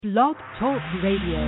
Blog Talk Radio.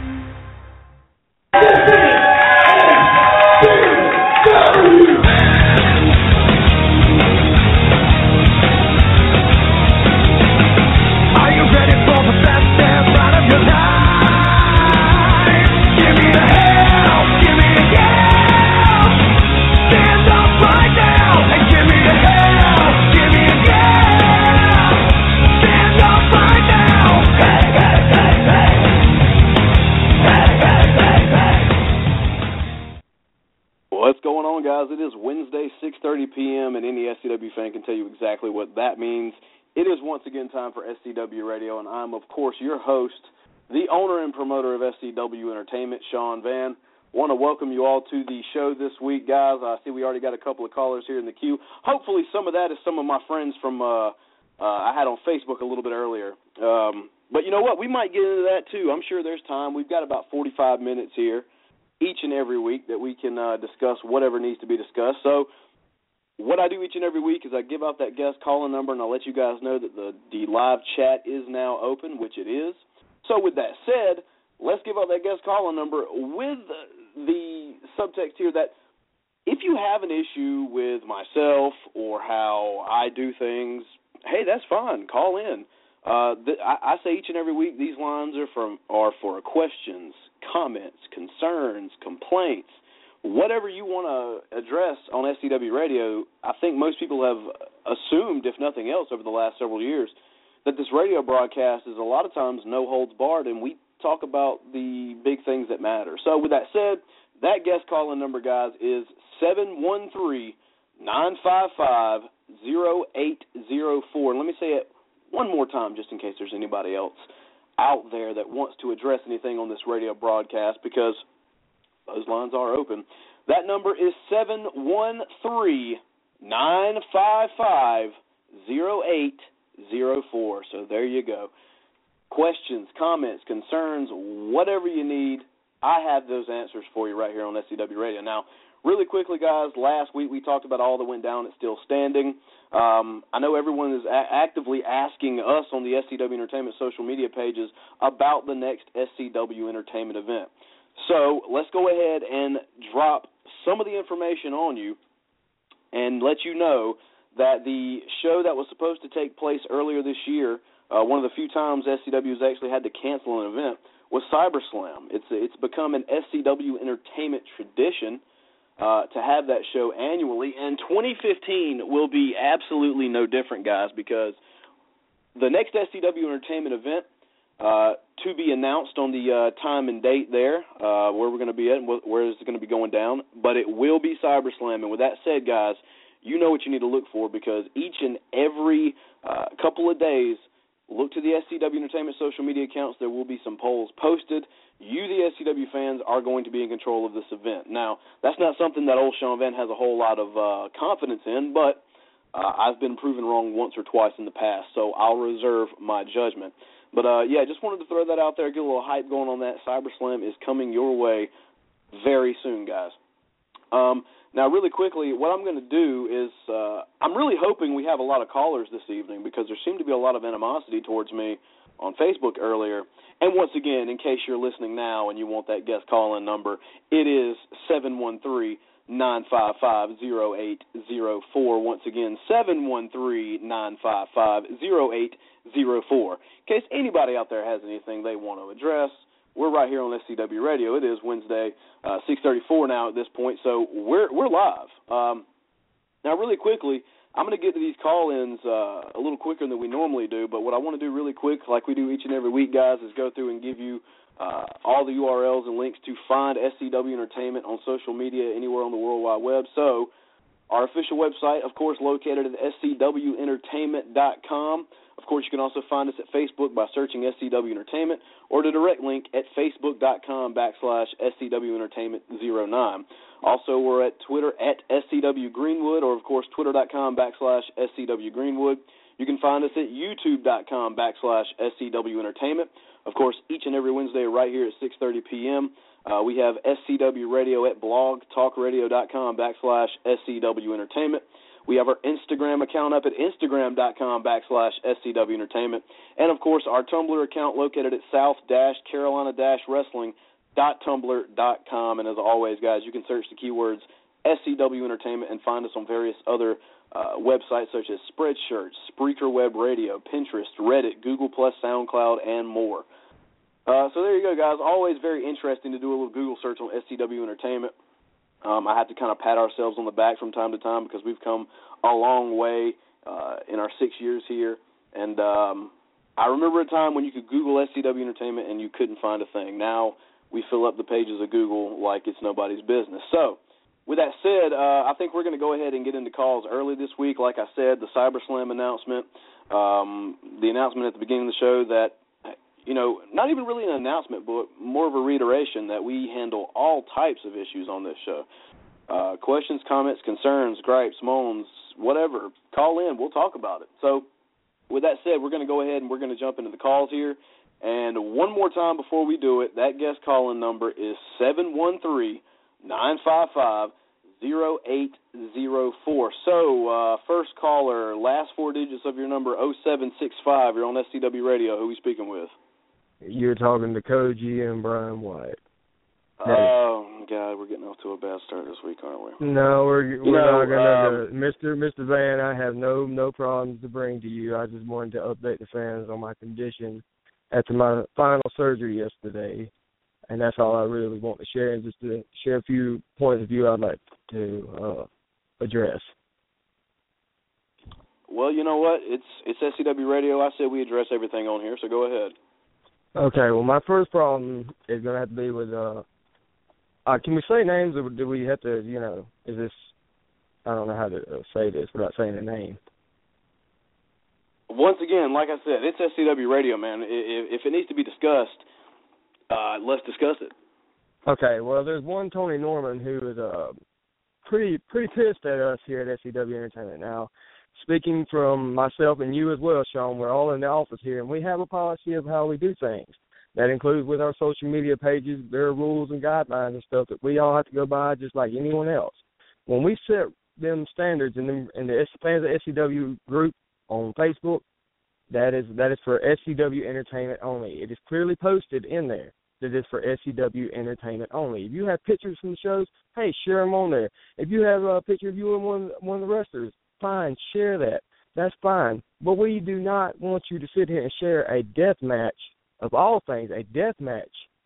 It is Wednesday, 6:30 p.m., and any SCW fan can tell you exactly what that means. It is once again time for SCW Radio, and I'm, of course, your host, the owner and promoter of SCW Entertainment, Sean Van. Want to welcome you all to the show this week, guys. I see we already got a couple of callers here in the queue. Hopefully some of that is some of my friends from I had on Facebook a little bit earlier. But you know what? We might get into that, too. I'm sure there's time. We've got about 45 minutes here each and every week that we can discuss whatever needs to be discussed. So what I do each and every week is I give out that guest calling number, and I'll let you guys know that the live chat is now open, which it is. So with that said, let's give out that guest calling number with the subtext here that if you have an issue with myself or how I do things, hey, that's fine. Call in. I say each and every week these lines are for questions, comments, concerns, complaints, whatever you want to address on SCW Radio. I think most people have assumed, if nothing else, over the last several years, that this radio broadcast is a lot of times no holds barred, and we talk about the big things that matter. So with that said, that guest calling number, guys, is 713-955-0804. And let me say it one more time just in case there's anybody else out there that wants to address anything on this radio broadcast, because those lines are open. That number is 713-955-0804. So there you go. Questions, comments, concerns, whatever you need, I have those answers for you right here on SCW Radio. Now, really quickly, guys, last week we talked about all that went down at Still Standing. I know everyone is actively asking us on the SCW Entertainment social media pages about the next SCW Entertainment event. So let's go ahead and drop some of the information on you and let you know that the show that was supposed to take place earlier this year, one of the few times SCW has actually had to cancel an event, was CyberSlam. It's become an SCW Entertainment tradition to have that show annually, and 2015 will be absolutely no different, guys, because the next SCW Entertainment event to be announced on the time and date there, where we're going to be at and where it's going to be going down, but it will be CyberSlam. And with that said, guys, you know what you need to look for, because each and every couple of days, look to the SCW Entertainment social media accounts. There will be some polls posted. You, the SCW fans, are going to be in control of this event. Now, that's not something that old Sean Van has a whole lot of confidence in, but I've been proven wrong once or twice in the past, so I'll reserve my judgment. But, yeah, just wanted to throw that out there, get a little hype going on that. CyberSlam is coming your way very soon, guys. Now, really quickly, what I'm going to do is I'm really hoping we have a lot of callers this evening, because there seemed to be a lot of animosity towards me on Facebook earlier. And once again, in case you're listening now and you want that guest call-in number, it is 713-955-0804. Once again, 713-955-0804. In case anybody out there has anything they want to address, we're right here on SCW Radio. It is Wednesday, 6:34 now at this point, so we're live. Now, really quickly, I'm going to get to these call-ins a little quicker than we normally do, but what I want to do really quick, like we do each and every week, guys, is go through and give you all the URLs and links to find SCW Entertainment on social media anywhere on the World Wide Web. So our official website, of course, located at scwentertainment.com. Of course, you can also find us at Facebook by searching SCW Entertainment, or the direct link at facebook.com/SCW Entertainment09. Also, we're at Twitter at SCW Greenwood, or, of course, twitter.com/SCW Greenwood. You can find us at youtube.com/SCW Entertainment. Of course, each and every Wednesday right here at 6:30 p.m., we have SCW Radio at blogtalkradio.com/SCW Entertainment. We have our Instagram account up at instagram.com/SCW Entertainment. And, of course, our Tumblr account located at south-carolina-wrestling.tumblr.com. And, as always, guys, you can search the keywords SCW Entertainment and find us on various other websites such as Spreadshirt, Spreaker Web Radio, Pinterest, Reddit, Google+, SoundCloud, and more. So there you go, guys. Always very interesting to do a little Google search on SCW Entertainment. I have to kind of pat ourselves on the back from time to time because we've come a long way in our 6 years here. And I remember a time when you could Google SCW Entertainment and you couldn't find a thing. Now we fill up the pages of Google like it's nobody's business. So, with that said, I think we're going to go ahead and get into calls early this week. Like I said, the CyberSlam announcement, the announcement at the beginning of the show that, not even really an announcement, but more of a reiteration that we handle all types of issues on this show. Questions, comments, concerns, gripes, moans, whatever. Call in. We'll talk about it. So, with that said, we're going to go ahead and we're going to jump into the calls here. And one more time before we do it, that guest call-in number is 713-955-0804. So, first caller, last four digits of your number, 0765. You're on SCW Radio. Who are we speaking with? You're talking to Koji and Brian White. Oh, God, we're getting off to a bad start this week, aren't we? No, we're not going to. Mr. Van, I have no problems to bring to you. I just wanted to update the fans on my condition after my final surgery yesterday. And that's all I really want to share, and just to share a few points of view I'd like to address. Well, you know what? It's SCW Radio. I said we address everything on here, so go ahead. Okay, well, my first problem is going to have to be with, can we say names, or do we have to, is this, I don't know how to say this without saying a name. Once again, like I said, it's SCW Radio, man. If it needs to be discussed, let's discuss it. Okay, well, there's one Tony Norman who is pretty pissed at us here at SCW Entertainment. Now, speaking from myself and you as well, Sean, we're all in the office here, and we have a policy of how we do things. That includes with our social media pages. There are rules and guidelines and stuff that we all have to go by just like anyone else. When we set them standards in the Fans of SCW group on Facebook, that is for SCW Entertainment only. It is clearly posted in there that it's for SCW Entertainment only. If you have pictures from the shows, hey, share them on there. If you have a picture of you and one of the wrestlers, fine, share that. That's fine. But we do not want you to sit here and share a death match, of all things, a death match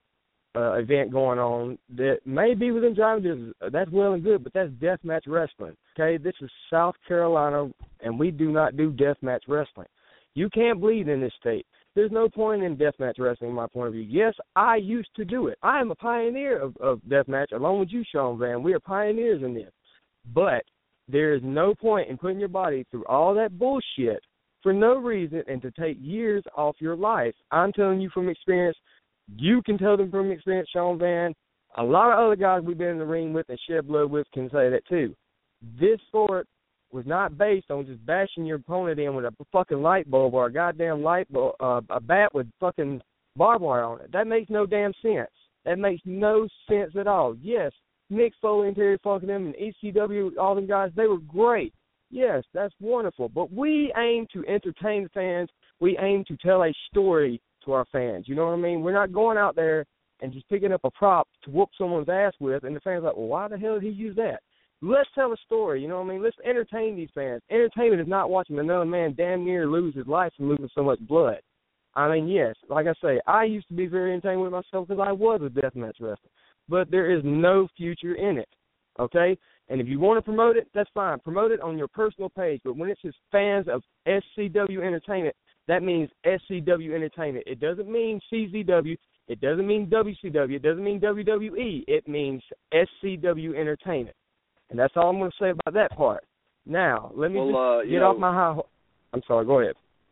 event going on that may be within driving distance. That's well and good, but that's death match wrestling. Okay, this is South Carolina, and we do not do death match wrestling. You can't bleed in this state. There's no point in deathmatch wrestling, from my point of view. Yes, I used to do it. I am a pioneer of deathmatch, along with you, Sean Van. We are pioneers in this. But there is no point in putting your body through all that bullshit for no reason and to take years off your life. I'm telling you from experience. You can tell them from experience, Sean Van. A lot of other guys we've been in the ring with and shed blood with can say that too. This sport was not based on just bashing your opponent in with a fucking light bulb or a goddamn light bulb, a bat with fucking barbed wire on it. That makes no damn sense. That makes no sense at all. Yes, Mick Foley and Terry Funk and them and ECW, all them guys, they were great. Yes, that's wonderful. But we aim to entertain the fans. We aim to tell a story to our fans. You know what I mean? We're not going out there and just picking up a prop to whoop someone's ass with, and the fans are like, well, why the hell did he use that? Let's tell a story, you know what I mean? Let's entertain these fans. Entertainment is not watching another man damn near lose his life from losing so much blood. I mean, yes, like I say, I used to be very entertained with myself because I was a deathmatch wrestler. But there is no future in it, okay? And if you want to promote it, that's fine. Promote it on your personal page. But when it says fans of SCW Entertainment, that means SCW Entertainment. It doesn't mean CZW. It doesn't mean WCW. It doesn't mean WWE. It means SCW Entertainment. And that's all I'm going to say about that part. Now, let me get off my high horse. I'm sorry, go ahead.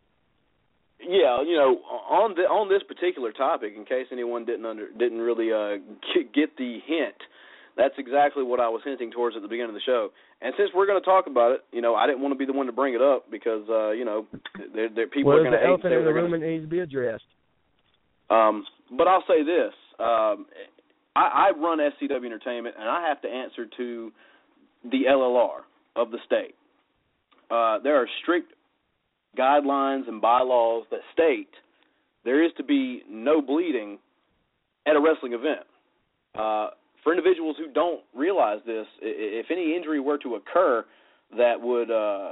Yeah, on this particular topic, in case anyone didn't really get the hint, that's exactly what I was hinting towards at the beginning of the show. And since we're going to talk about it, I didn't want to be the one to bring it up because, people are going to hate. The elephant in the room and needs to be addressed. But I'll say this. I run SCW Entertainment, and I have to answer to the LLR of the state. there are strict guidelines and bylaws that state there is to be no bleeding at a wrestling event. For individuals who don't realize this, if any injury were to occur that would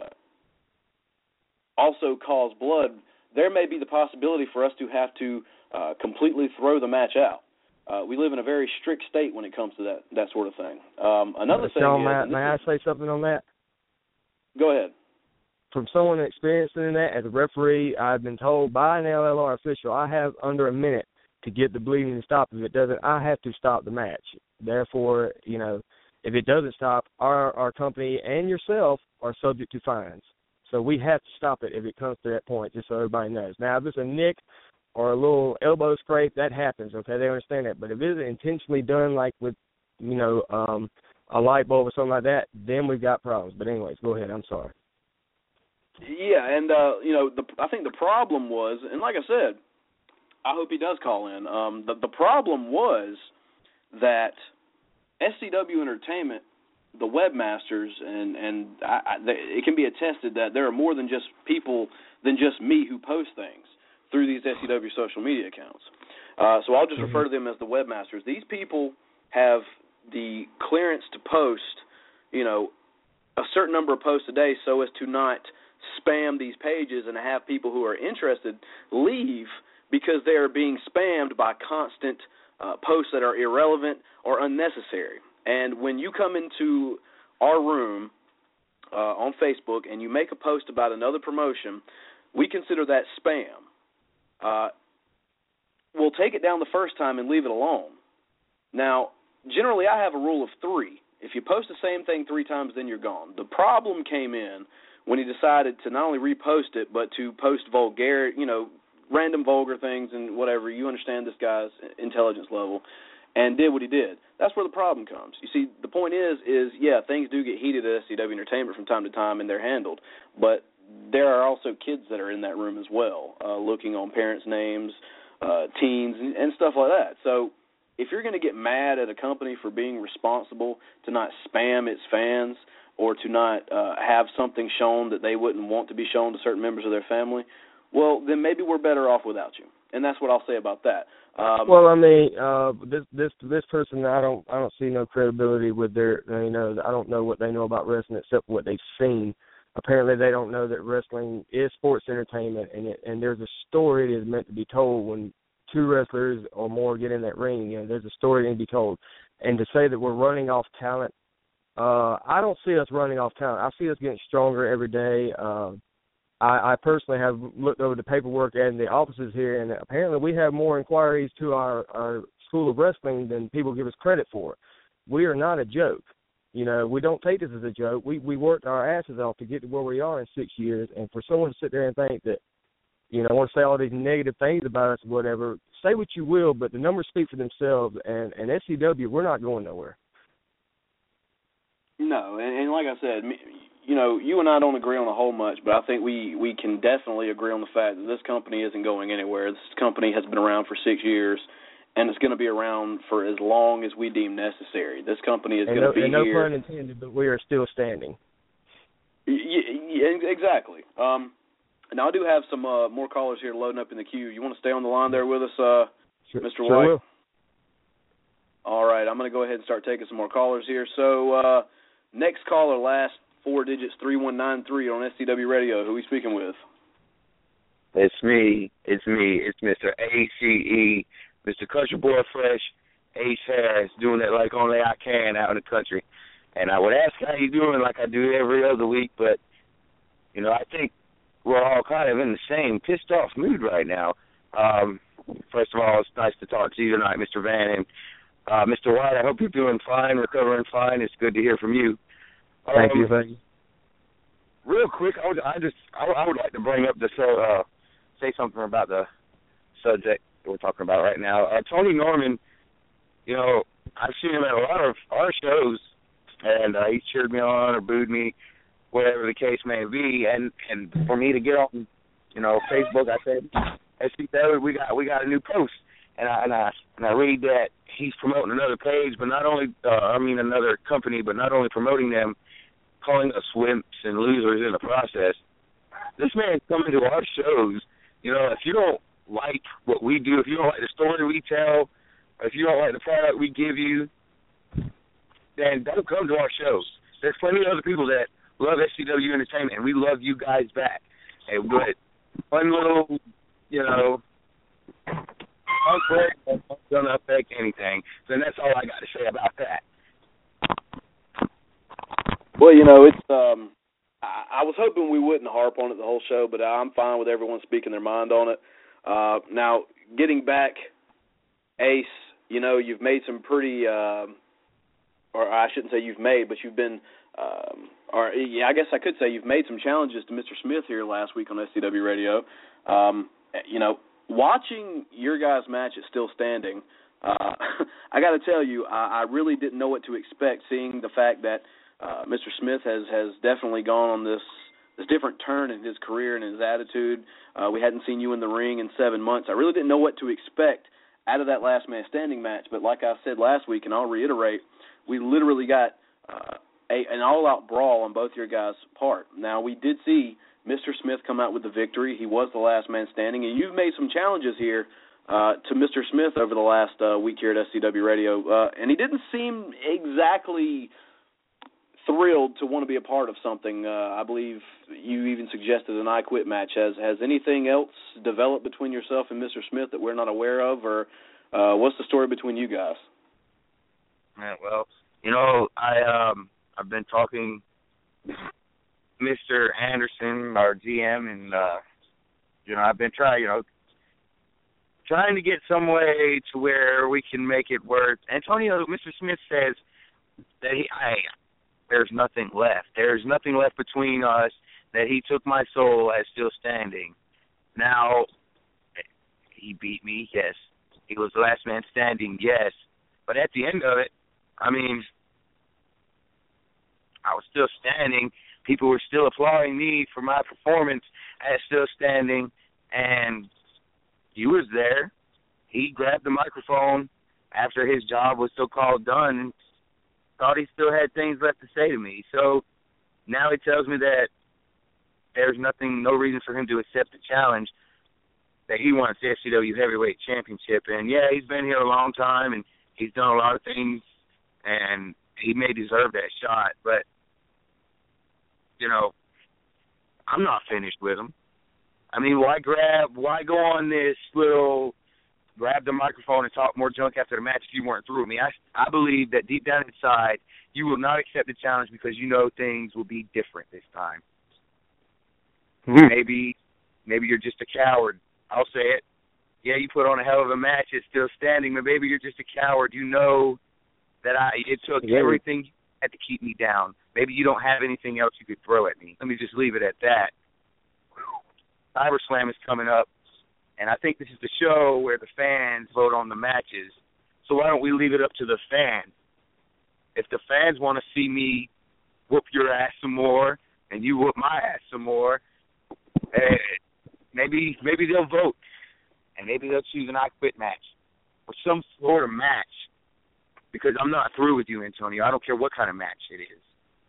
also cause blood, there may be the possibility for us to have to completely throw the match out. We live in a very strict state when it comes to that sort of thing. Another thing is... May I say something on that? Go ahead. From someone experienced in that, as a referee, I've been told by an LLR official I have under a minute to get the bleeding to stop. If it doesn't, I have to stop the match. Therefore, if it doesn't stop, our company and yourself are subject to fines. So we have to stop it if it comes to that point, just so everybody knows. Now, if it's a nick or a little elbow scrape, that happens, okay? They understand that. But if it's intentionally done, like with, a light bulb or something like that, then we've got problems. But anyways, go ahead. I'm sorry. Yeah, and, I think the problem was, and like I said, I hope he does call in. The problem was that SCW Entertainment, the webmasters, and it can be attested that there are more than just people than just me who post things through these SCW social media accounts. So I'll just refer to them as the webmasters. These people have the clearance to post, a certain number of posts a day so as to not spam these pages and have people who are interested leave because they are being spammed by constant posts that are irrelevant or unnecessary. And when you come into our room on Facebook and you make a post about another promotion, we consider that spam. We'll take it down the first time and leave it alone. Now, generally I have a rule of 3. If you post the same thing 3 times, then you're gone. The problem came in when he decided to not only repost it, but to post random vulgar things and whatever. You understand this guy's intelligence level, and did what he did. That's where the problem comes. You see, the point is things do get heated at SCW Entertainment from time to time, and they're handled. But there are also kids that are in that room as well, looking on parents' names, teens, and stuff like that. So if you're going to get mad at a company for being responsible to not spam its fans or to not have something shown that they wouldn't want to be shown to certain members of their family, well, then maybe we're better off without you. And that's what I'll say about that. This person, I don't see no credibility with their, I don't know what they know about wrestling except what they've seen. Apparently they don't know that wrestling is sports entertainment, and there's a story that is meant to be told when 2 wrestlers or more get in that ring. There's a story that needs to be told. And to say that we're running off talent, I don't see us running off talent. I see us getting stronger every day. I personally have looked over the paperwork and the offices here, and apparently we have more inquiries to our School of Wrestling than people give us credit for. We are not a joke. We don't take this as a joke. We worked our asses off to get to where we are in 6 years, and for someone to sit there and think that, I want to say all these negative things about us or whatever, say what you will, but the numbers speak for themselves, and SCW, we're not going nowhere. No, and like I said, you and I don't agree on a whole much, but I think we can definitely agree on the fact that this company isn't going anywhere. This company has been around for 6 years, and it's going to be around for as long as we deem necessary. This company is going to be here. No pun intended, but we are still standing. Yeah, exactly. Now, I do have some more callers here loading up in the queue. You want to stay on the line there with us, Mr. White? Will. All right, I'm going to go ahead and start taking some more callers here. So, next caller, last 4 digits, 3193 on SCW Radio. Who are we speaking with? It's me. It's Mr. ACE, Mr. Country Boy Fresh, Ace Harris, doing it like only I can out in the country. And I would ask how you doing like I do every other week, but, I think we're all kind of in the same pissed off mood right now. First of all, it's nice to talk to you tonight, Mr. Van. And Mr. White, I hope you're doing fine, recovering fine. It's good to hear from you. Thank you. Real quick, I would like to bring up say something about the subject that we're talking about right now. Tony Norman, I've seen him at a lot of our shows, and he cheered me on or booed me, whatever the case may be. And for me to get on, Facebook, I said, SCW, we got a new post, and I read that he's promoting another page, but not only another company, but not only promoting them, calling us wimps and losers in the process. This man's coming to our shows. You know, if you don't like what we do, if you don't like the story we tell, or if you don't like the product we give you, then don't come to our shows. There's plenty of other people that love SCW Entertainment, and we love you guys back. And good. One little, you know, conflict that's not going to affect anything. So that's all I got to say about that. Well, you know, it's I was hoping we wouldn't harp on it the whole show, but I'm fine with everyone speaking their mind on it. Now, getting back, Ace, you know, you've made some pretty, or I shouldn't say you've made, but you've been, I guess I could say you've made some challenges to Mr. Smith here last week on SCW Radio. You know, watching your guys' match at Still Standing, I got to tell you, I really didn't know what to expect, seeing the fact that Mr. Smith has definitely gone on this different turn in his career and his attitude. We hadn't seen you in the ring in 7 months. I really didn't know what to expect out of that last man standing match, but like I said last week, and I'll reiterate, we literally got an all-out brawl on both your guys' part. Now, we did see Mr. Smith come out with the victory. He was the last man standing, and you've made some challenges here to Mr. Smith over the last week here at SCW Radio, and he didn't seem exactly thrilled to want to be a part of something. I believe you even suggested an I Quit match. Has anything else developed between yourself and Mr. Smith that we're not aware of, or what's the story between you guys? Yeah, well, you know, I've been talking Mr. Anderson, our GM, and you know, I've been trying to get some way to where we can make it work. Antonio, Mr. Smith says that there's nothing left. There's nothing left between us, that he took my soul as Still Standing. Now, he beat me, yes. He was the last man standing, yes. But at the end of it, I mean, I was still standing. People were still applauding me for my performance as Still Standing, and he was there. He grabbed the microphone after his job was so-called done and thought he still had things left to say to me. So now he tells me that there's no reason for him to accept the challenge, that he wants the FCW Heavyweight Championship. And, yeah, he's been here a long time, and he's done a lot of things, and he may deserve that shot. But, you know, I'm not finished with him. I mean, why go on this little grab the microphone and talk more junk after the match if you weren't through with me? I believe that deep down inside you will not accept the challenge because you know things will be different this time. Mm-hmm. Maybe you're just a coward. I'll say it. Yeah, you put on a hell of a match. It's Still Standing, but maybe you're just a coward. You know that it took everything you had to keep me down. Maybe you don't have anything else you could throw at me. Let me just leave it at that. CyberSlam is coming up, and I think this is the show where the fans vote on the matches. So why don't we leave it up to the fans? If the fans want to see me whoop your ass some more and you whoop my ass some more, maybe they'll vote, and maybe they'll choose an I Quit match or some sort of match, because I'm not through with you, Antonio. I don't care what kind of match it is.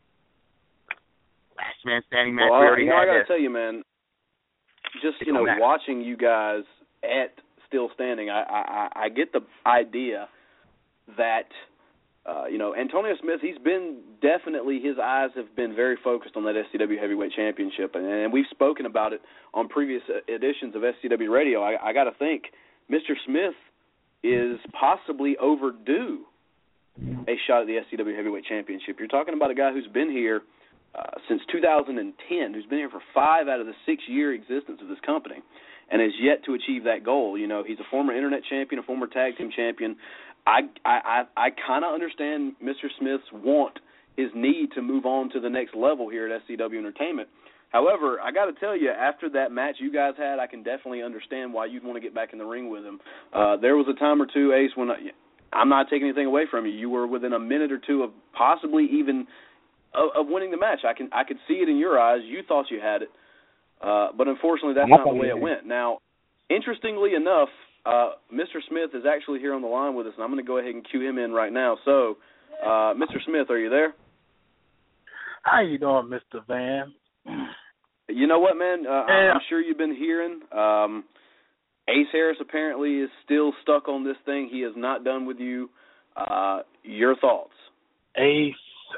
Last man standing match, we already had. I got to tell you, man, just, watching you guys at Still Standing, I get the idea that, Antonio Smith, he's been definitely, his eyes have been very focused on that SCW Heavyweight Championship, and we've spoken about it on previous editions of SCW Radio. I got to think Mr. Smith is possibly overdue a shot at the SCW Heavyweight Championship. You're talking about a guy who's been here since 2010, who's been here for 5 out of the 6-year existence of this company, and has yet to achieve that goal. You know, he's a former Internet champion, a former tag team champion. I kind of understand Mr. Smith's his need to move on to the next level here at SCW Entertainment. However, I got to tell you, after that match you guys had, I can definitely understand why you'd want to get back in the ring with him. There was a time or two, Ace, when I'm not taking anything away from you. You were within a minute or two of possibly even of winning the match. I could see it in your eyes. You thought you had it, but unfortunately, that's not the way it went. Now, interestingly enough, Mr. Smith is actually here on the line with us, and I'm going to go ahead and cue him in right now. So, Mr. Smith, are you there? How you doing, Mr. Van? You know what, man? I'm sure you've been hearing. Ace Harris apparently is still stuck on this thing. He is not done with you. Your thoughts? Ace.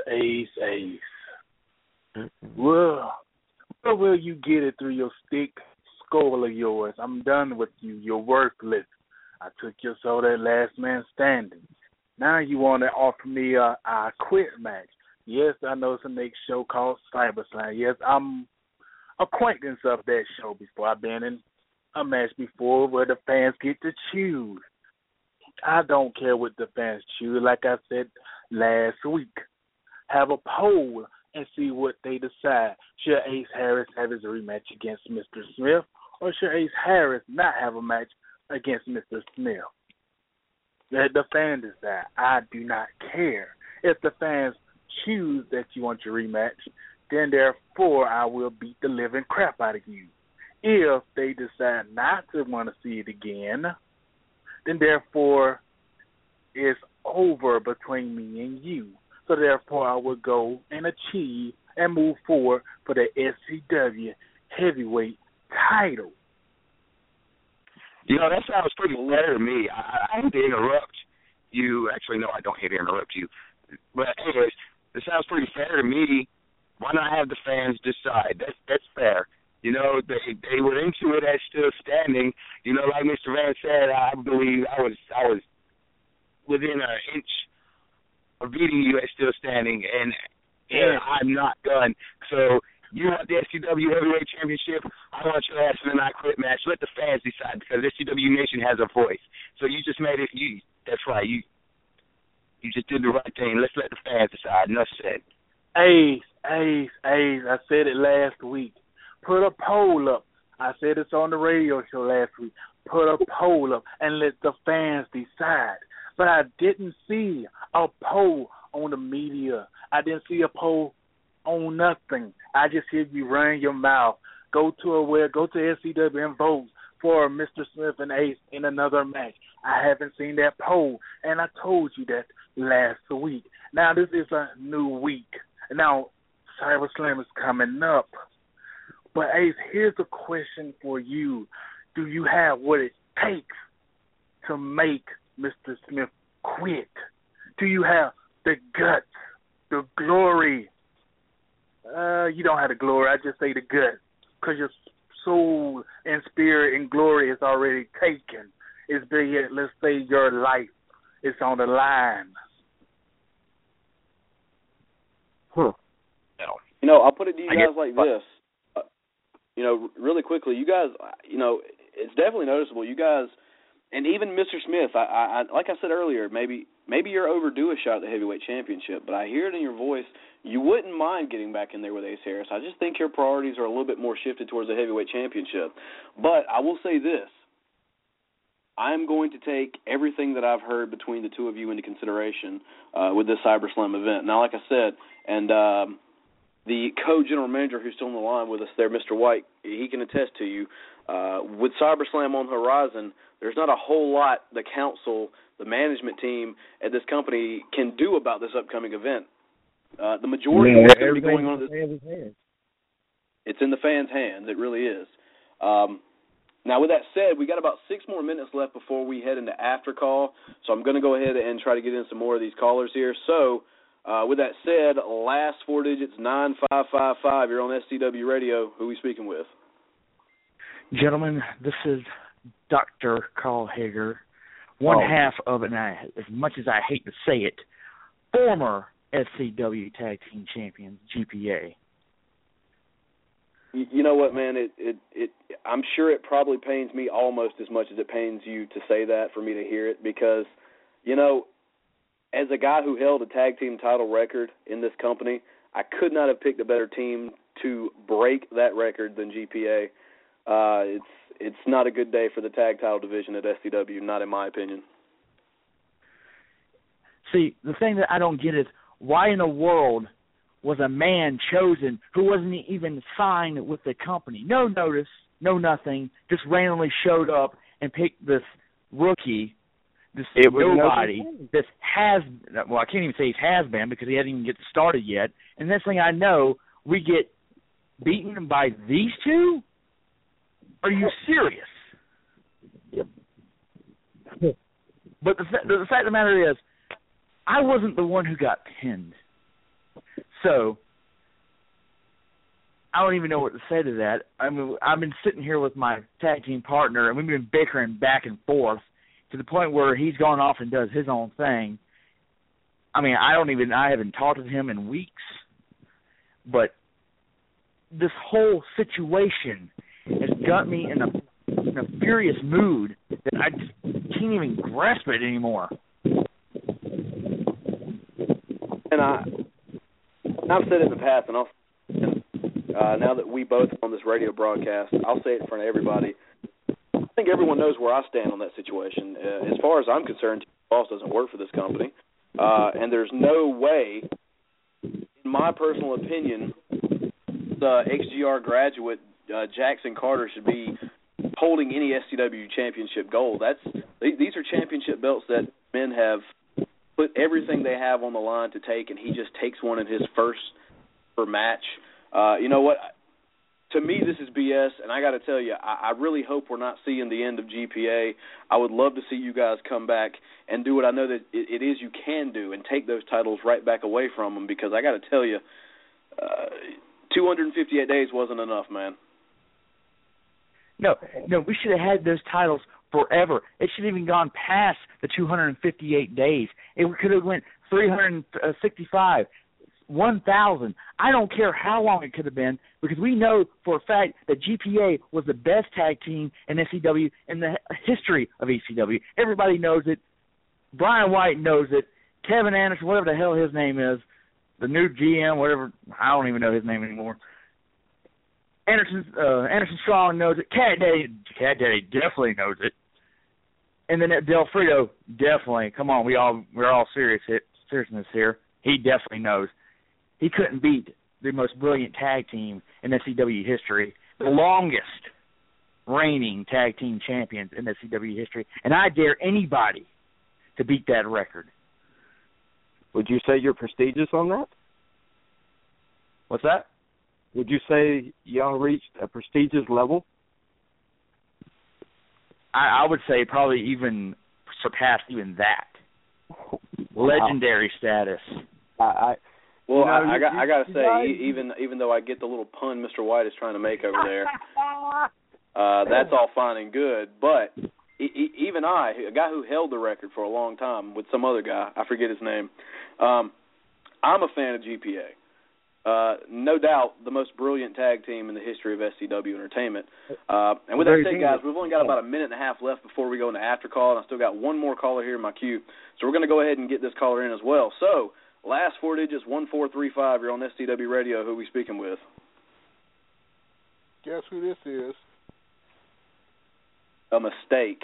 Well, where will you get it through your stick skull of yours? I'm done with you. You're worthless. I took your soul at last man standing. Now you want to offer me a quit match. Yes, I know it's a next show called CyberSlam. Yes, I'm acquaintance of that show before. I've been in a match before where the fans get to choose. I don't care what the fans choose. Like I said last week, have a poll and see what they decide. Should Ace Harris have his rematch against Mr. Smith, or should Ace Harris not have a match against Mr. Smith? Let the fans decide. I do not care. If the fans choose that you want your rematch, then therefore I will beat the living crap out of you. If they decide not to want to see it again, then therefore it's over between me and you. So therefore I will go and achieve and move forward for the SCW heavyweight title. You know, that sounds pretty fair to me. I hate to interrupt you. Actually, no, I don't hate to interrupt you. But anyways, it sounds pretty fair to me. Why not have the fans decide? That's fair. You know, they were into it as still standing. You know, like Mr. Van said, I believe I was within an inch of beating you at still standing, and I'm not done. So you want the SCW Heavyweight Championship? I want your ass in a not quit match. Let the fans decide, because SCW Nation has a voice. So you just made it. That's right. You just did the right thing. Let's let the fans decide. Enough said. Ace. I said it last week. Put a poll up. I said it's on the radio show last week. Put a poll up and let the fans decide. But I didn't see a poll on the media. I didn't see a poll on nothing. I just hear you run your mouth. Go to SCW and vote for Mr. Smith and Ace in another match. I haven't seen that poll, and I told you that last week. Now this is a new week. Now CyberSlam is coming up. But Ace, here's a question for you. Do you have what it takes to make Mr. Smith quit? Do you have the guts, the glory? You don't have the glory. I just say the guts, because your soul and spirit and glory is already taken. It's big. Let's say your life is on the line. You know, I'll put it to you guys like this. You know, really quickly, you guys, you know, it's definitely noticeable. You guys, and even Mr. Smith, I like I said earlier, maybe you're overdue a shot at the heavyweight championship, but I hear it in your voice. You wouldn't mind getting back in there with Ace Harris. I just think your priorities are a little bit more shifted towards the heavyweight championship. But I will say this. I'm going to take everything that I've heard between the two of you into consideration with this CyberSlam event. Now, like I said, and the co-general manager who's still on the line with us there, Mr. White, he can attest to you. With CyberSlam on the horizon, there's not a whole lot the council, the management team at this company can do about this upcoming event. The majority of what's going to be going on it's in the fans' hands. It really is. Now, with that said, we got about 6 more minutes left before we head into after call, so I'm going to go ahead and try to get in some more of these callers here. So, with that said, last 4 digits, 9555. You're on SCW Radio. Who are we speaking with? Gentlemen, this is Dr. Carl Hager, one half of, and as much as I hate to say it, former SCW Tag Team Champions, GPA. You know what, man? I'm sure it probably pains me almost as much as it pains you to say that, for me to hear it, because, you know, as a guy who held a tag team title record in this company, I could not have picked a better team to break that record than GPA. It's not a good day for the tag title division at SCW, not in my opinion. See, the thing that I don't get is, why in the world was a man chosen who wasn't even signed with the company? No notice, no nothing, just randomly showed up and picked this rookie this nobody that has, well, I can't even say he's has been because he hasn't even get started yet. And next thing I know, we get beaten by these two? Are you serious? Yep. But the fact of the matter is, I wasn't the one who got pinned. So, I don't even know what to say to that. I mean, I've been sitting here with my tag team partner, and we've been bickering back and forth to the point where he's gone off and does his own thing. I mean, I haven't talked to him in weeks. But this whole situation has got me in a furious mood that I just can't even grasp it anymore. And I've said it in the past, and now that we both are on this radio broadcast, I'll say it in front of everybody. I think everyone knows where I stand on that situation. As far as I'm concerned, Team Boss doesn't work for this company, and there's no way, in my personal opinion, the XGR graduate Jackson Carter should be holding any SCW championship gold. These are championship belts that men have put everything they have on the line to take, and he just takes one in his first match. You know what? To me, this is BS, and I got to tell you, I really hope we're not seeing the end of GPA. I would love to see you guys come back and do what I know that it is you can do and take those titles right back away from them, because I got to tell you, 258 days wasn't enough, man. No, we should have had those titles forever. It should have even gone past the 258 days. It could have went 365, 1,000. I don't care how long it could have been, because we know for a fact that GPA was the best tag team in SCW in the history of ECW. Everybody knows it. Brian White knows it. Kevin Anderson, whatever the hell his name is, the new GM, whatever, I don't even know his name anymore. Anderson Strong knows it. Cat Daddy definitely knows it. And then Del Frito definitely. Come on, we're all seriousness here. He definitely knows. He couldn't beat the most brilliant tag team in SCW history, the longest reigning tag team champions in SCW history, and I dare anybody to beat that record. Would you say you're prestigious on that? What's that? Would you say y'all reached a prestigious level? I would say probably even surpassed even that. Wow. Legendary status. I got to say, even though I get the little pun Mr. White is trying to make over there, that's all fine and good. But even a guy who held the record for a long time with some other guy, I forget his name, I'm a fan of GPA. No doubt the most brilliant tag team in the history of SCW Entertainment. And with that said, guys, we've only got about a minute and a half left before we go into after call, and I still got one more caller here in my queue. So we're going to go ahead and get this caller in as well. So, last four digits, 1435. You're on SCW Radio. Who are we speaking with? Guess who this is? A mistake.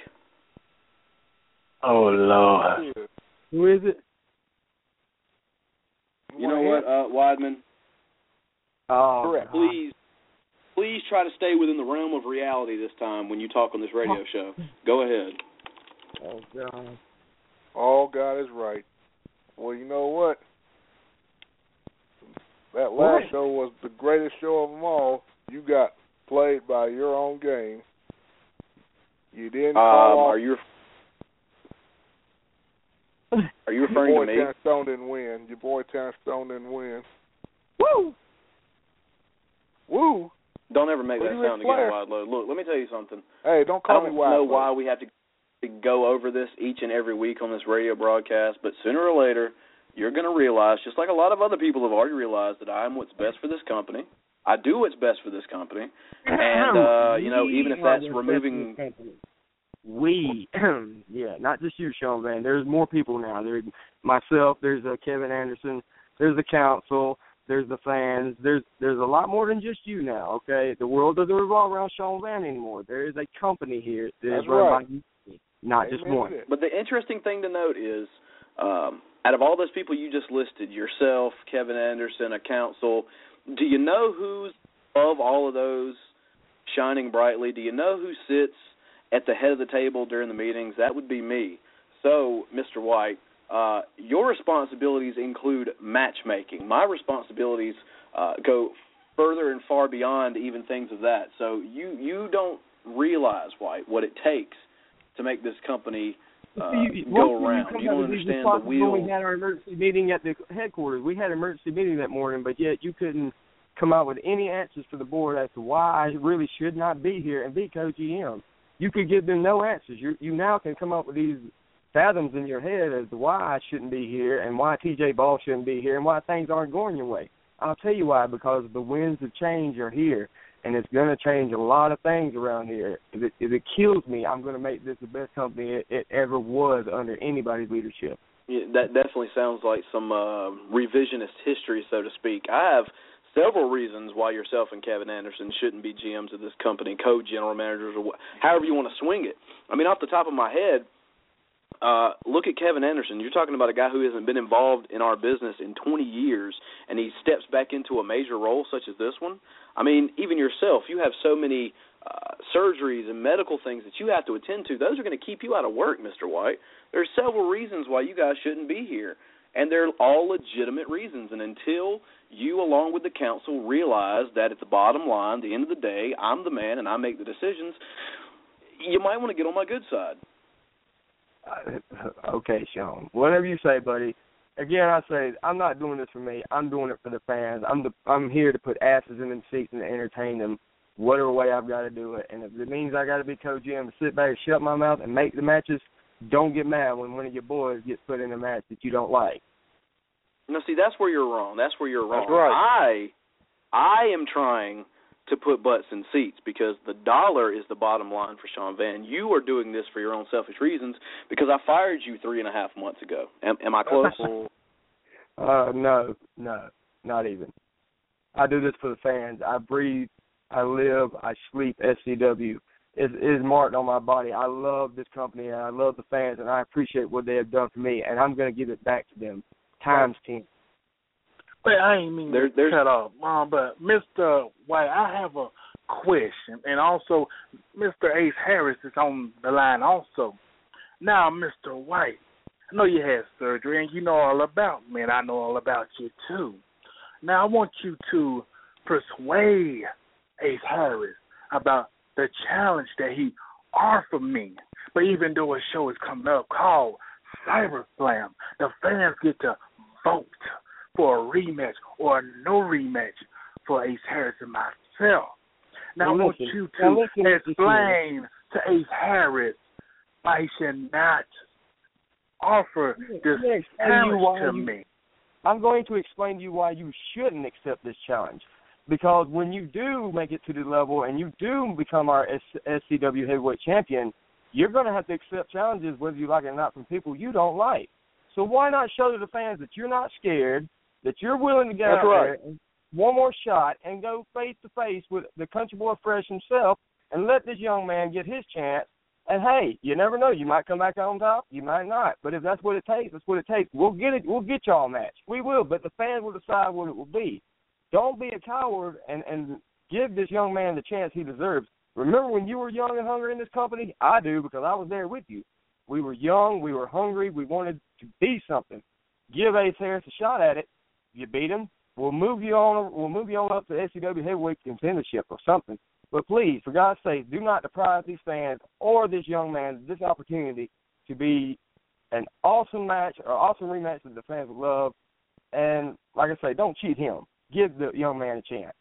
Oh, Lord. Who is it? You know what, Weidman? Correct. Please try to stay within the realm of reality this time when you talk on this radio show. Go ahead. Oh, God. All God is right. Well, you know what? That last show was the greatest show of them all. You got played by your own game. You didn't call off. Are you referring to me? Your boy Terrence Stone didn't win. Your boy Terrence Stone didn't win. Woo! Woo! Don't ever make that sound again, Wildlow. Look, let me tell you something. Hey, don't call me Wildlow. I don't know why we have to go over this each and every week on this radio broadcast, but sooner or later, you're going to realize, just like a lot of other people have already realized, that I'm what's best for this company. I do what's best for this company. And, even if that's removing... Yeah, not just you, Sean Van. There's more people now. There's myself. There's Kevin Anderson. There's the council. There's the fans. There's a lot more than just you now. Okay, the world doesn't revolve around Sean Van anymore. There is a company here that is run by you, not just one. But the interesting thing to note is, out of all those people you just listed, yourself, Kevin Anderson, a council, do you know who's above all of those, shining brightly? Do you know who sits at the head of the table during the meetings? That would be me. So, Mr. White, your responsibilities include matchmaking. My responsibilities go further and far beyond even things of that. So you don't realize, White, what it takes to make this company go around. You don't understand the wheel. We had our emergency meeting at the headquarters. We had an emergency meeting that morning, but yet you couldn't come out with any answers to the board as to why I really should not be here and be co-GM. You could give them no answers. You now can come up with these fathoms in your head as to why I shouldn't be here and why T.J. Ball shouldn't be here and why things aren't going your way. I'll tell you why, because the winds of change are here, and it's going to change a lot of things around here. If it kills me, I'm going to make this the best company it ever was under anybody's leadership. Yeah, that definitely sounds like some revisionist history, so to speak. I have several reasons why yourself and Kevin Anderson shouldn't be GMs of this company, co-general managers, or however you want to swing it. I mean, off the top of my head, look at Kevin Anderson. You're talking about a guy who hasn't been involved in our business in 20 years, and he steps back into a major role such as this one. I mean, even yourself, you have so many surgeries and medical things that you have to attend to. Those are going to keep you out of work, Mr. White. There are several reasons why you guys shouldn't be here, and they're all legitimate reasons. And until you, along with the council, realize that at the bottom line, at the end of the day, I'm the man and I make the decisions, you might want to get on my good side. Okay, Sean. Whatever you say, buddy. Again, I say I'm not doing this for me. I'm doing it for the fans. I'm here to put asses in them seats and to entertain them whatever way I've got to do it. And if it means I got to be co-GM to sit back and shut my mouth and make the matches, don't get mad when one of your boys gets put in a match that you don't like. No, see, that's where you're wrong. That's That's right. I am trying to put butts in seats because the dollar is the bottom line for Sean Van. You are doing this for your own selfish reasons because I fired you 3.5 months ago. Am I close? No, not even. I do this for the fans. I breathe, I live, I sleep SCW. It is marked on my body. I love this company, and I love the fans, and I appreciate what they have done for me, and I'm going to give it back to them times 10. But I ain't mean to cut off, but Mr. White, I have a question, and also Mr. Ace Harris is on the line also. Now, Mr. White, I know you had surgery, and you know all about me, and I know all about you too. Now, I want you to persuade Ace Harris about the challenge that he offered me. But even though a show is coming up called Cyber Slam, the fans get to vote for a rematch or no rematch for Ace Harris and myself. Now, I want you to explain to Ace Harris why he should not offer this challenge to me. I'm going to explain to you why you shouldn't accept this challenge. Because when you do make it to the level and you do become our SCW heavyweight champion, you're going to have to accept challenges whether you like it or not from people you don't like. So why not show to the fans that you're not scared, that you're willing to get out there and one more shot and go face-to-face with the Country Boy Fresh himself and let this young man get his chance. And, hey, you never know. You might come back on top. You might not. But if that's what it takes, that's what it takes. We'll get it. We'll get y'all a match. We will. But the fans will decide what it will be. Don't be a coward and give this young man the chance he deserves. Remember when you were young and hungry in this company? I do because I was there with you. We were young. We were hungry. We wanted to be something. Give Ace Harris a shot at it. You beat him. We'll move you on. We'll move you on up to SCW heavyweight contendership or something. But please, for God's sake, do not deprive these fans or this young man this opportunity to be an awesome match or awesome rematch that the fans would love. And like I say, don't cheat him. Give the young man a chance.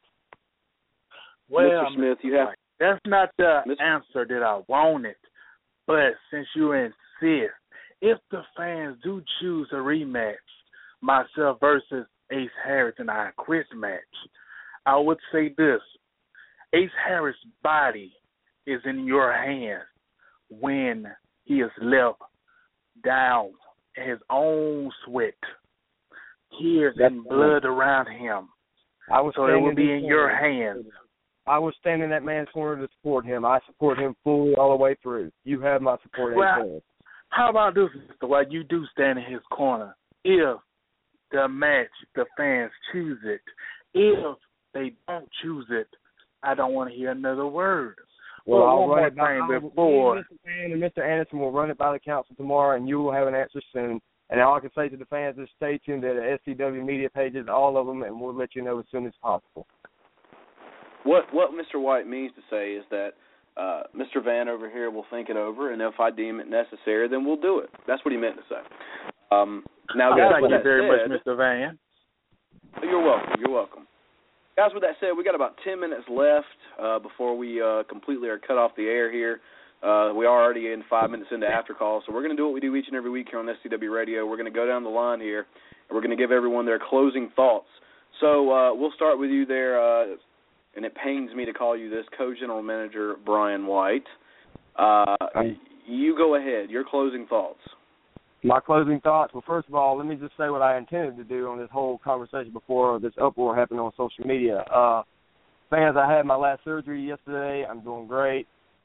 Well, Mr. Smith, you have. That's not the answer that I wanted. But since you insist, if the fans do choose a rematch, myself versus Ace Harris in our quiz match, I would say this. Ace Harris' body is in your hands when he is left down in his own sweat, tears and blood around him. So it will be in your hands. I will stand in that man's corner to support him. I support him fully all the way through. You have my support. Well, how about this, Mr. White? You do stand in his corner. If the match, the fans choose it. If they don't choose it, I don't want to hear another word. Well, I'll one run more it thing before. Mr. Van and Mr. Anderson will run it by the council tomorrow, and you will have an answer soon. And all I can say to the fans is stay tuned to the SCW media pages, all of them, and we'll let you know as soon as possible. What Mr. White means to say is that Mr. Van over here will think it over, and if I deem it necessary, then we'll do it. That's what he meant to say. Now, guys, thank you very much, Mr. Van. You're welcome. You're welcome. Guys, with that said, we got about 10 minutes left before we completely are cut off the air here. We are already in 5 minutes into After Call, so we're going to do what we do each and every week here on SCW Radio. We're going to go down the line here, and we're going to give everyone their closing thoughts. So we'll start with you there, and it pains me to call you this, Co-General Manager Brian White. You go ahead. Your closing thoughts. My closing thoughts, well, first of all, let me just say what I intended to do on this whole conversation before this uproar happened on social media. Fans, I had my last surgery yesterday. I'm doing great.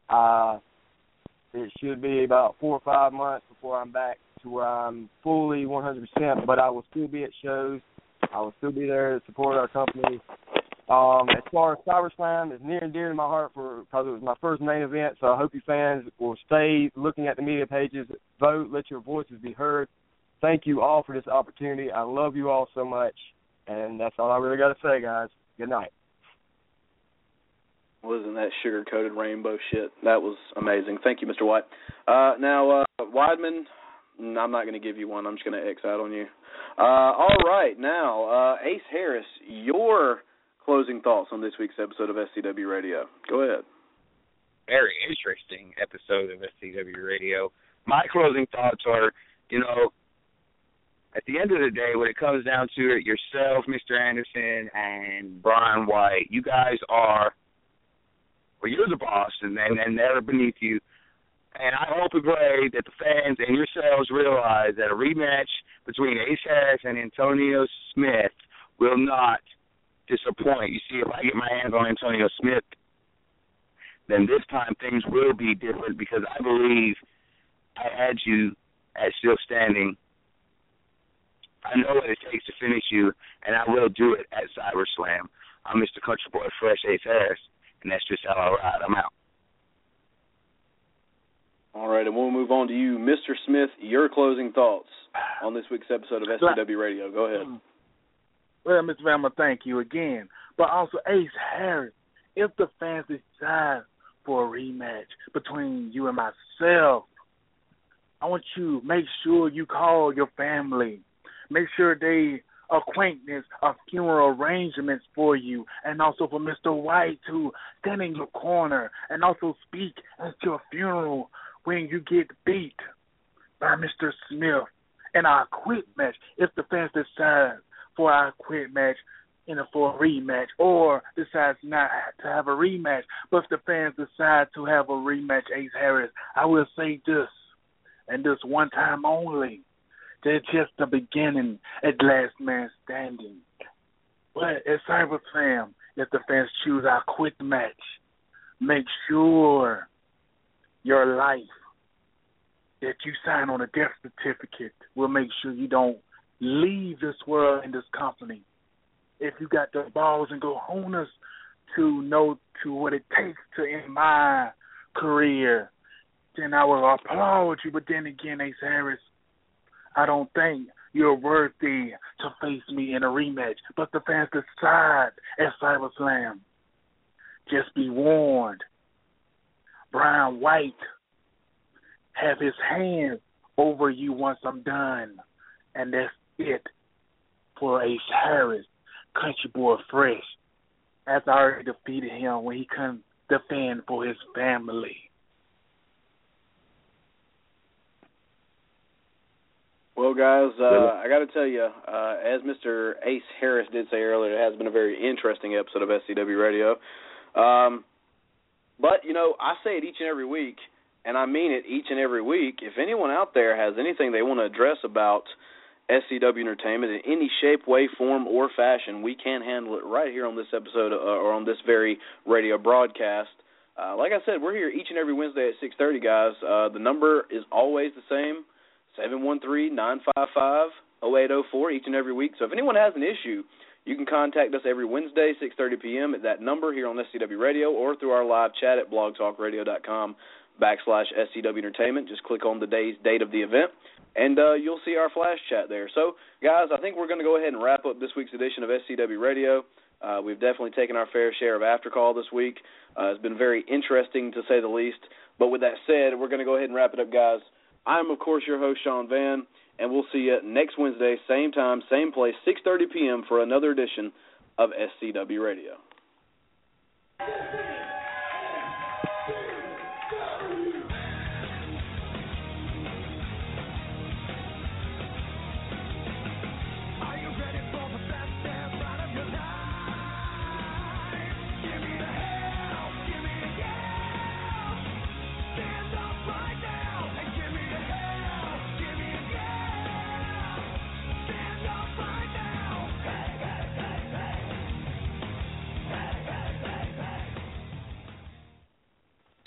It should be about 4 or 5 months before I'm back to where I'm fully 100%, but I will still be at shows. I will still be there to support our company. As far as ScyberSlam, it's near and dear to my heart because it was my first main event, so I hope you fans will stay looking at the media pages, vote, let your voices be heard. Thank you all for this opportunity. I love you all so much, and that's all I really got to say, guys. Good night. Wasn't that sugar-coated rainbow shit? That was amazing. Thank you, Mr. White. Now, Weidman, I'm not going to give you one. I'm just going to X out on you. All right, now, Ace Harris, your closing thoughts on this week's episode of SCW Radio. Go ahead. Very interesting episode of SCW Radio. My closing thoughts are, at the end of the day, when it comes down to it, yourself, Mr. Anderson, and Brian White, you guys are, well, you're the boss, and they're beneath you. And I hope and pray that the fans and yourselves realize that a rematch between Ace Harris and Antonio Smith will not disappoint. You see, if I get my hands on Antonio Smith, then this time things will be different because I believe I had you at still standing. I know what it takes to finish you, and I will do it at CyberSlam. I'm Mr. Country Boy Fresh, Ace Harris, and that's just how I ride. I'm out. All right, and we'll move on to you, Mr. Smith, your closing thoughts on this week's episode of SCW Radio. Go ahead. Well, Mr. Van, thank you again. But also, Ace Harris, if the fans decide for a rematch between you and myself, I want you to make sure you call your family. Make sure they acquaintance of funeral arrangements for you, and also for Mr. White to stand in your corner and also speak at your funeral when you get beat by Mr. Smith in our quit match. If the fans decide for our quit match for a rematch, or decides not to have a rematch, but if the fans decide to have a rematch, Ace Harris, I will say this, and this one time only, they're just the beginning at Last Man Standing. But at CyberSlam, if the fans choose our quit match, make sure your life that you sign on a death certificate will make sure you don't leave this world and this company. If you got the balls and cojones to know to what it takes to end my career, then I will applaud you. But then again, Ace Harris, I don't think you're worthy to face me in a rematch. But the fans decide at CyberSlam. Just be warned. Brian White have his hand over you once I'm done. And that's it for Ace Harris, Country Boy Fresh, as I already defeated him when he couldn't defend for his family. Well, guys, I got to tell you, as Mr. Ace Harris did say earlier, it has been a very interesting episode of SCW Radio. But, I say it each and every week, and I mean it each and every week. If anyone out there has anything they want to address about SCW Entertainment in any shape, way, form, or fashion, we can handle it right here on this episode or on this very radio broadcast. Like I said, we're here each and every Wednesday at 6:30, guys. The number is always the same, 713-955-0804 each and every week. So if anyone has an issue You can contact us every Wednesday, 6:30 p.m. at that number here on SCW Radio or through our live chat at blogtalkradio.com/SCW Entertainment. Just click on the date of the event, and you'll see our flash chat there. So, guys, I think we're going to go ahead and wrap up this week's edition of SCW Radio. We've definitely taken our fair share of After Call this week. It's been very interesting, to say the least. But with that said, we're going to go ahead and wrap it up, guys. I'm, of course, your host, Sean Van, and we'll see you next Wednesday, same time, same place, 6:30 p.m. for another edition of SCW Radio.